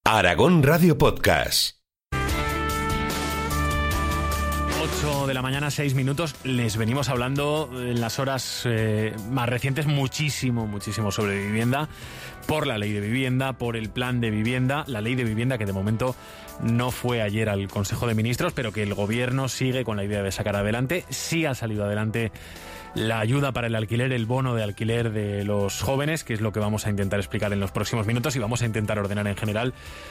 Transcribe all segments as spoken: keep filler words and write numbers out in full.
Aragón Radio Podcast. ocho de la mañana, seis minutos. Les venimos hablando en las horas eh, más recientes muchísimo, muchísimo sobre vivienda, por la ley de vivienda, por el plan de vivienda, la ley de vivienda que de momento no fue ayer al Consejo de Ministros, pero que el Gobierno sigue con la idea de sacar adelante. Sí ha salido adelante la ayuda para el alquiler, el bono de alquiler de los jóvenes, que es lo que vamos a intentar explicar en los próximos minutos, y vamos a intentar ordenar en general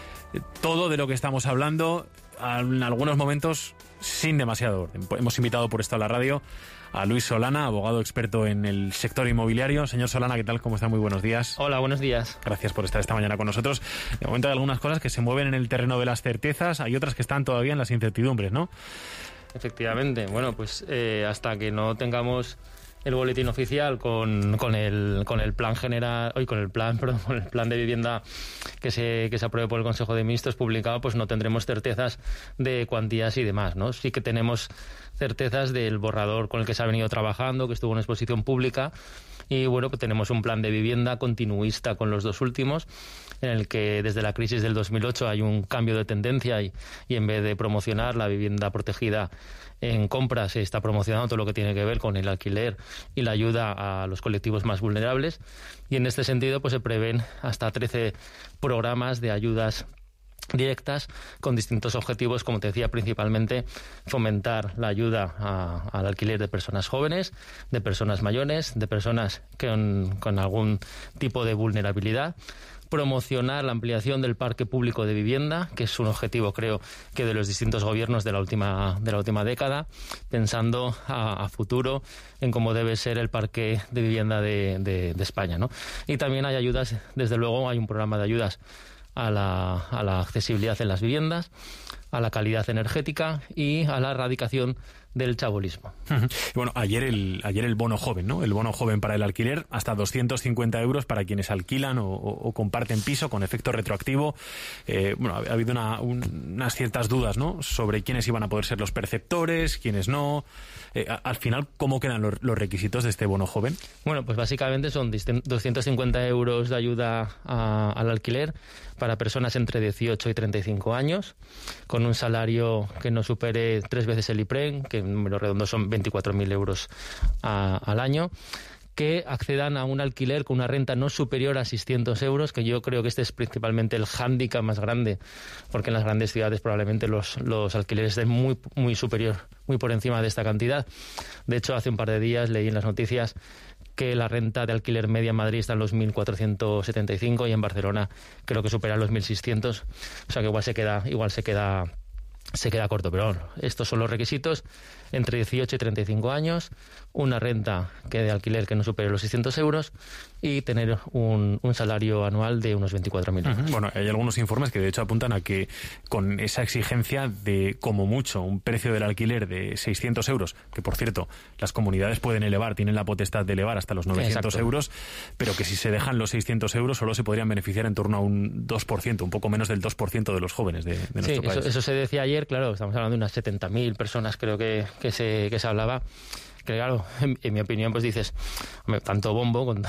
todo de lo que estamos hablando, en algunos momentos sin demasiado orden. Hemos invitado por esto a la radio a Luis Solana, abogado experto en el sector inmobiliario. Señor Solana, ¿qué tal? ¿Cómo está? Muy buenos días. Hola, buenos días. Gracias por estar esta mañana con nosotros. De momento hay algunas cosas que se mueven en el terreno de las certezas, hay otras que están todavía en las incertidumbres, ¿no? Efectivamente. Bueno, pues eh, hasta que no tengamos el boletín oficial con, con el con el plan general, hoy con el plan, perdón, con el plan de vivienda que se que se apruebe por el Consejo de Ministros publicado, pues no tendremos certezas de cuantías y demás, ¿no? Sí que tenemos certezas del borrador con el que se ha venido trabajando, que estuvo en exposición pública, y bueno, pues tenemos un plan de vivienda continuista con los dos últimos, en el que desde la crisis del dos mil ocho hay un cambio de tendencia y, y en vez de promocionar la vivienda protegida en compra, se está promocionando todo lo que tiene que ver con el alquiler y la ayuda a los colectivos más vulnerables, y en este sentido pues se prevén hasta trece programas de ayudas directas con distintos objetivos, como te decía, principalmente fomentar la ayuda a, al alquiler de personas jóvenes, de personas mayores, de personas con, con algún tipo de vulnerabilidad, promocionar la ampliación del parque público de vivienda, que es un objetivo, creo, que de los distintos gobiernos de la última de la última década, pensando a, a futuro en cómo debe ser el parque de vivienda de, de, de España, ¿no? Y también hay ayudas, desde luego hay un programa de ayudas a la, a la accesibilidad en las viviendas, a la calidad energética y a la erradicación del chabolismo. Uh-huh. Bueno, ayer el ayer el bono joven, ¿no? El bono joven para el alquiler, hasta doscientos cincuenta euros para quienes alquilan o, o, o comparten piso con efecto retroactivo. Eh, bueno, ha habido una, un, unas ciertas dudas, ¿no?, sobre quiénes iban a poder ser los perceptores, quiénes no. Eh, a, al final, ¿cómo quedan los, los requisitos de este bono joven? Bueno, pues básicamente son doscientos cincuenta euros de ayuda a, al alquiler para personas entre dieciocho y treinta y cinco años, con un salario que no supere tres veces el IPREN, que en números redondos son veinticuatro mil euros a, al año, que accedan a un alquiler con una renta no superior a seiscientos euros, que yo creo que este es principalmente el hándicap más grande, porque en las grandes ciudades probablemente los, los alquileres estén muy, muy superior, muy por encima de esta cantidad. De hecho, hace un par de días leí en las noticias que la renta de alquiler media en Madrid está en los mil cuatrocientos setenta y cinco y en Barcelona creo que supera los mil seiscientos, o sea que igual se queda igual se queda se queda corto, pero bueno, estos son los requisitos: entre dieciocho y treinta y cinco años, una renta que de alquiler que no supere los seiscientos euros y tener un, un salario anual de unos veinticuatro mil euros. Uh-huh. Bueno, hay algunos informes que de hecho apuntan a que con esa exigencia de, como mucho, un precio del alquiler de seiscientos euros, que por cierto, las comunidades pueden elevar, tienen la potestad de elevar hasta los novecientos Exacto. euros, pero que si se dejan los seiscientos euros solo se podrían beneficiar en torno a un dos por ciento, un poco menos del dos por ciento de los jóvenes de, de nuestro sí, país. Eso, eso se decía ayer, claro, estamos hablando de unas setenta mil personas, creo que, que, se, que se hablaba. Que claro, en, en mi opinión, pues dices, hombre, tanto bombo con,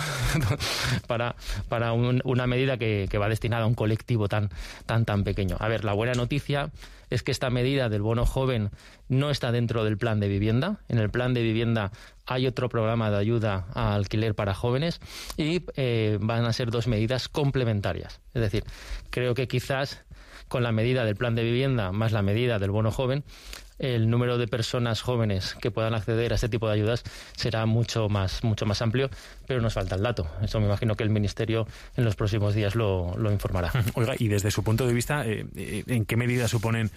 para, para un, una medida que, que va destinada a un colectivo tan, tan, tan pequeño. A ver, la buena noticia es que esta medida del bono joven no está dentro del plan de vivienda. En el plan de vivienda hay otro programa de ayuda a alquiler para jóvenes y eh, van a ser dos medidas complementarias. Es decir, creo que quizás con la medida del plan de vivienda más la medida del bono joven, el número de personas jóvenes que puedan acceder a este tipo de ayudas será mucho más mucho más amplio, pero nos falta el dato. Eso me imagino que el Ministerio en los próximos días lo, lo informará. Oiga, y desde su punto de vista, eh, ¿en qué medida suponen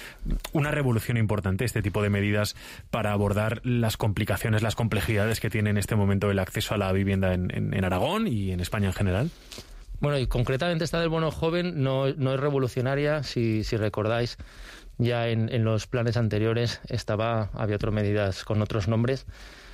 una revolución importante este tipo de medidas para abordar las complicaciones, las complejidades que tiene en este momento el acceso a la vivienda en, en, en Aragón y en España en general? Bueno, y concretamente esta del bono joven no, no es revolucionaria. Si, si recordáis, ya en, en los planes anteriores estaba había otras medidas con otros nombres.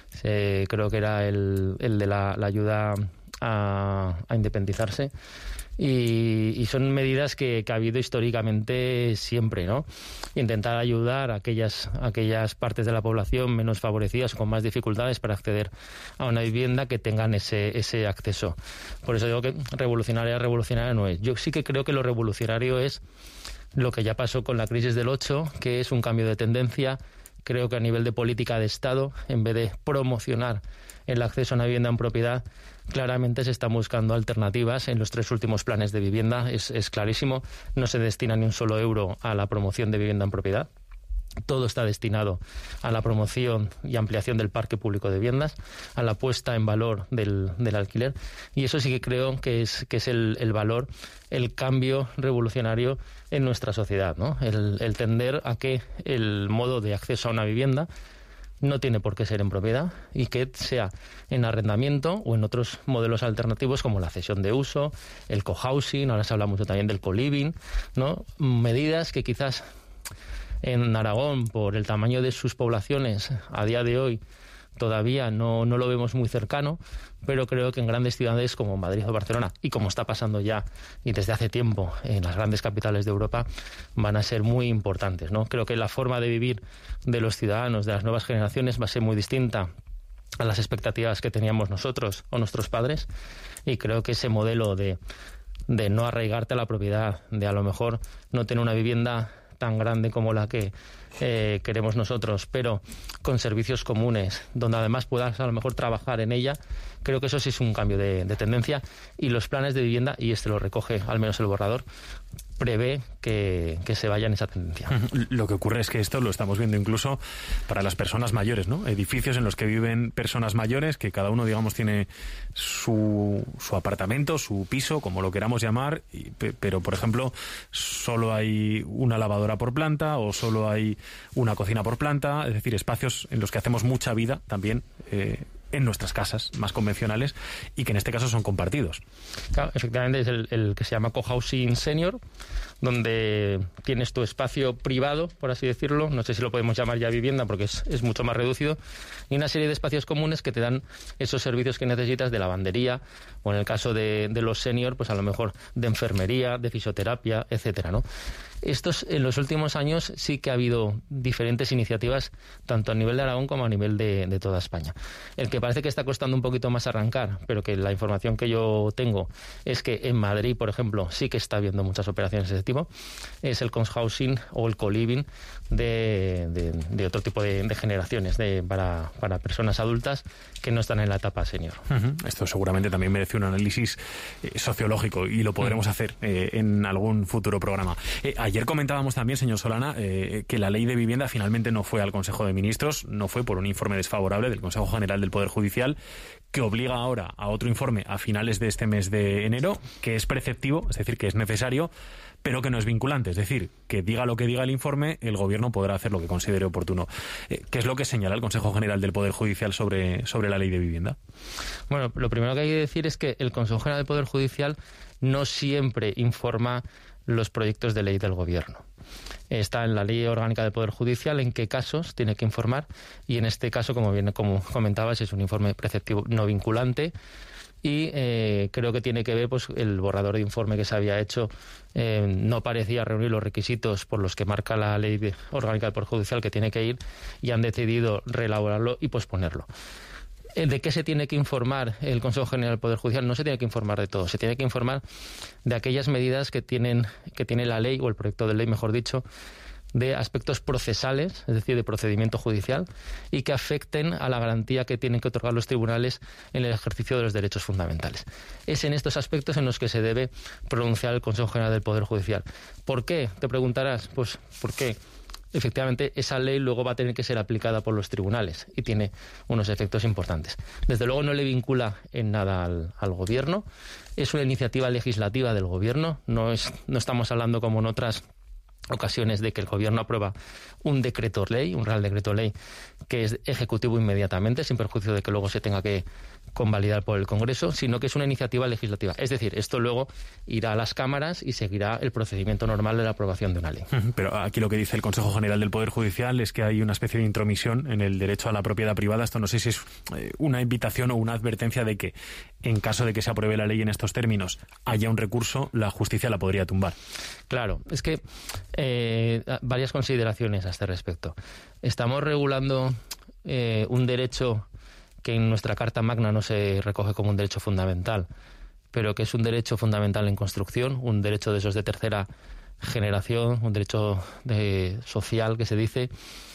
Eh, creo que era el, el de la, la ayuda a, a independizarse, Y, y son medidas que, que ha habido históricamente siempre, ¿no? Intentar ayudar a aquellas, a aquellas partes de la población menos favorecidas o con más dificultades para acceder a una vivienda que tengan ese, ese acceso. Por eso digo que revolucionaria, revolucionaria no es. Yo sí que creo que lo revolucionario es lo que ya pasó con la crisis del ocho, que es un cambio de tendencia. Creo que a nivel de política de Estado, en vez de promocionar el acceso a una vivienda en propiedad, claramente se están buscando alternativas. En los tres últimos planes de vivienda es, es clarísimo, no se destina ni un solo euro a la promoción de vivienda en propiedad. Todo está destinado a la promoción y ampliación del parque público de viviendas, a la puesta en valor del, del alquiler, y eso sí que creo que es, que es el, el valor, el cambio revolucionario en nuestra sociedad, ¿no? El, el tender a que el modo de acceso a una vivienda no tiene por qué ser en propiedad y que sea en arrendamiento o en otros modelos alternativos como la cesión de uso, el cohousing, ahora se habla mucho también del co-living, ¿no? Medidas que quizás en Aragón, por el tamaño de sus poblaciones, a día de hoy todavía no, no lo vemos muy cercano, pero creo que en grandes ciudades como Madrid o Barcelona, y como está pasando ya y desde hace tiempo en las grandes capitales de Europa, van a ser muy importantes, ¿no? Creo que la forma de vivir de los ciudadanos, de las nuevas generaciones, va a ser muy distinta a las expectativas que teníamos nosotros o nuestros padres, y creo que ese modelo de, de no arraigarte a la propiedad, de a lo mejor no tener una vivienda tan grande como la que eh, queremos nosotros, pero con servicios comunes, donde además puedas a lo mejor trabajar en ella, creo que eso sí es un cambio de, de tendencia, y los planes de vivienda, y este lo recoge al menos el borrador, prevé que, que se vaya en esa tendencia. Lo que ocurre es que esto lo estamos viendo incluso para las personas mayores, ¿no? Edificios en los que viven personas mayores, que cada uno, digamos, tiene su, su apartamento, su piso, como lo queramos llamar, y, pero, por ejemplo, solo hay una lavadora por planta o solo hay una cocina por planta, es decir, espacios en los que hacemos mucha vida también, eh, en nuestras casas más convencionales, y que en este caso son compartidos. Claro, efectivamente es el, el que se llama cohousing senior, donde tienes tu espacio privado, por así decirlo, no sé si lo podemos llamar ya vivienda porque es, es mucho más reducido, y una serie de espacios comunes que te dan esos servicios que necesitas de lavandería, o en el caso de, de los senior, pues a lo mejor de enfermería, de fisioterapia, etcétera, ¿no? Estos, en los últimos años sí que ha habido diferentes iniciativas, tanto a nivel de Aragón como a nivel de, de toda España. El que parece que está costando un poquito más arrancar, pero que la información que yo tengo es que en Madrid, por ejemplo, sí que está habiendo muchas operaciones de ese tipo, es el cohousing o el co-living de, de, de otro tipo de, de generaciones, de, para, para personas adultas que no están en la etapa senior. Uh-huh. Esto seguramente también merece un análisis eh, sociológico, y lo podremos uh-huh. hacer eh, en algún futuro programa. Eh, Ayer comentábamos también, señor Solana, eh, que la ley de vivienda finalmente no fue al Consejo de Ministros, no fue por un informe desfavorable del Consejo General del Poder Judicial, que obliga ahora a otro informe a finales de este mes de enero, que es preceptivo, es decir, que es necesario, pero que no es vinculante. Es decir, que diga lo que diga el informe, el Gobierno podrá hacer lo que considere oportuno. Eh, ¿Qué es lo que señala el Consejo General del Poder Judicial sobre, sobre la ley de vivienda? Bueno, lo primero que hay que decir es que el Consejo General del Poder Judicial no siempre informa los proyectos de ley del Gobierno. Está en la Ley Orgánica del Poder Judicial en qué casos tiene que informar, y en este caso, como bien como comentabas, es un informe preceptivo no vinculante, y eh, creo que tiene que ver, pues el borrador de informe que se había hecho eh, no parecía reunir los requisitos por los que marca la Ley Orgánica del Poder Judicial que tiene que ir, y han decidido reelaborarlo y posponerlo. ¿De qué se tiene que informar el Consejo General del Poder Judicial? No se tiene que informar de todo, se tiene que informar de aquellas medidas que tienen que tiene la ley, o el proyecto de ley, mejor dicho, de aspectos procesales, es decir, de procedimiento judicial, y que afecten a la garantía que tienen que otorgar los tribunales en el ejercicio de los derechos fundamentales. Es en estos aspectos en los que se debe pronunciar el Consejo General del Poder Judicial. ¿Por qué? Te preguntarás. Pues, ¿por qué? Efectivamente, esa ley luego va a tener que ser aplicada por los tribunales y tiene unos efectos importantes. Desde luego no le vincula en nada al, al Gobierno. Es una iniciativa legislativa del Gobierno. No, es, no estamos hablando como en otras ocasiones de que el gobierno aprueba un decreto ley, un real decreto ley, que es ejecutivo inmediatamente, sin perjuicio de que luego se tenga que convalidar por el Congreso, sino que es una iniciativa legislativa. Es decir, esto luego irá a las cámaras y seguirá el procedimiento normal de la aprobación de una ley. Pero aquí lo que dice el Consejo General del Poder Judicial es que hay una especie de intromisión en el derecho a la propiedad privada. Esto no sé si es una invitación o una advertencia de que, en caso de que se apruebe la ley en estos términos, haya un recurso, la justicia la podría tumbar. Claro, es que eh, varias consideraciones a este respecto. Estamos regulando eh, un derecho que en nuestra Carta Magna no se recoge como un derecho fundamental, pero que es un derecho fundamental en construcción, un derecho de esos de tercera generación, un derecho de, social que se dice,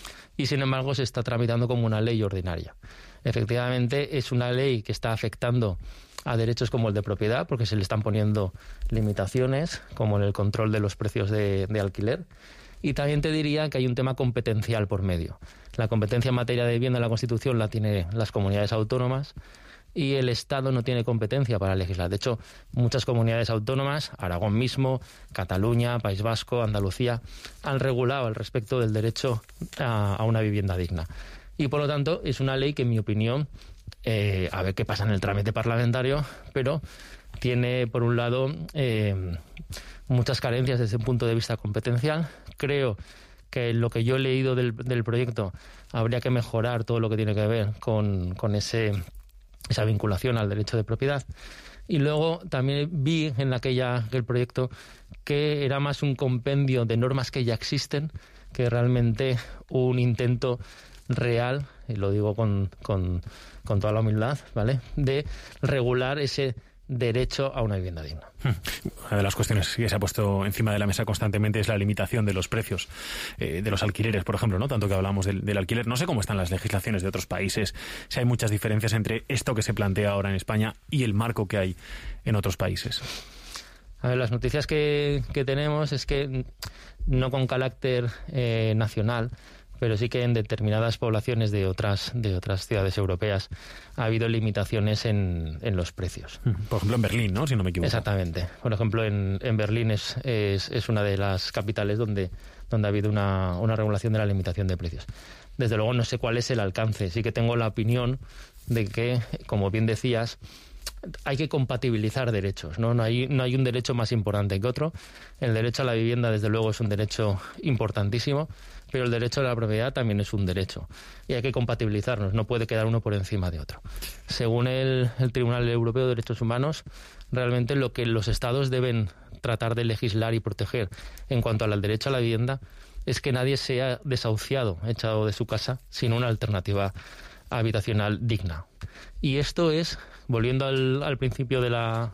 y sin embargo se está tramitando como una ley ordinaria. Efectivamente, es una ley que está afectando a derechos como el de propiedad, porque se le están poniendo limitaciones, como en el control de los precios de, de alquiler. Y también te diría que hay un tema competencial por medio. La competencia en materia de vivienda en la Constitución la tienen las comunidades autónomas y el Estado no tiene competencia para legislar. De hecho, muchas comunidades autónomas, Aragón mismo, Cataluña, País Vasco, Andalucía, han regulado al respecto del derecho a, a una vivienda digna. Y por lo tanto, es una ley que, en mi opinión, eh, a ver qué pasa en el trámite parlamentario, pero tiene, por un lado, eh, muchas carencias desde un punto de vista competencial. Creo que lo que yo he leído del, del proyecto habría que mejorar todo lo que tiene que ver con, con ese, esa vinculación al derecho de propiedad. Y luego también vi en aquella, aquel proyecto que era más un compendio de normas que ya existen que realmente un intento real, y lo digo con, con, con toda la humildad, ¿vale?, de regular ese derecho a una vivienda digna. Una de las cuestiones que se ha puesto encima de la mesa constantemente es la limitación de los precios eh, de los alquileres, por ejemplo, ¿no? Tanto que hablamos del, del alquiler. No sé cómo están las legislaciones de otros países, si hay muchas diferencias entre esto que se plantea ahora en España y el marco que hay en otros países. A ver, las noticias que, que tenemos es que, no con carácter eh, nacional, pero sí que en determinadas poblaciones de otras de otras ciudades europeas ha habido limitaciones en, en los precios. Por ejemplo, en Berlín, ¿no?, si no me equivoco. Exactamente. Por ejemplo, en, en Berlín es, es, es una de las capitales donde, donde ha habido una, una regulación de la limitación de precios. Desde luego no sé cuál es el alcance. Sí que tengo la opinión de que, como bien decías, hay que compatibilizar derechos, ¿no? No hay, no hay un derecho más importante que otro. El derecho a la vivienda, desde luego, es un derecho importantísimo, pero el derecho a la propiedad también es un derecho. Y hay que compatibilizarnos, no puede quedar uno por encima de otro. Según el, el Tribunal Europeo de Derechos Humanos, realmente lo que los Estados deben tratar de legislar y proteger en cuanto al derecho a la vivienda es que nadie sea desahuciado, echado de su casa, sin una alternativa habitacional digna. Y esto es, volviendo al, al principio de la,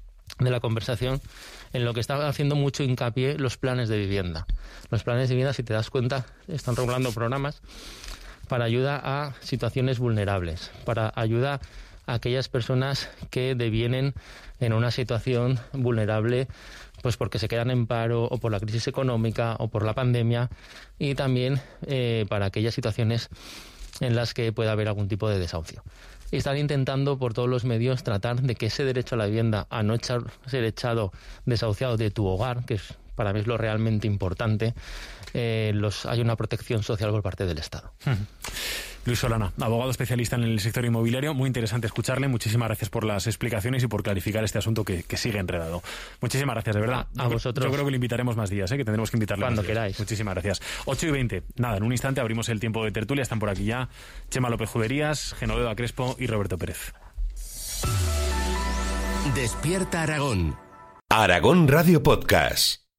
de la conversación, en lo que está haciendo mucho hincapié los planes de vivienda. Los planes de vivienda, si te das cuenta, están regulando programas para ayuda a situaciones vulnerables, para ayuda a aquellas personas que devienen en una situación vulnerable, pues porque se quedan en paro o por la crisis económica o por la pandemia, y también eh, para aquellas situaciones en las que pueda haber algún tipo de desahucio. Y están intentando por todos los medios tratar de que ese derecho a la vivienda, a no echar, ser echado desahuciado de tu hogar, que es, para mí es lo realmente importante, eh, los, hay una protección social por parte del Estado. Luis Solana, abogado especialista en el sector inmobiliario. Muy interesante escucharle. Muchísimas gracias por las explicaciones y por clarificar este asunto que, que sigue enredado. Muchísimas gracias, de verdad. A, a vosotros. Yo creo que le invitaremos más días, ¿eh? Que tendremos que invitarle cuando más días. queráis. Muchísimas gracias. ocho y veinte. Nada, en un instante abrimos el tiempo de tertulia. Están por aquí ya Chema López Juderías, Genoveva Crespo y Roberto Pérez. Despierta Aragón. Aragón Radio Podcast.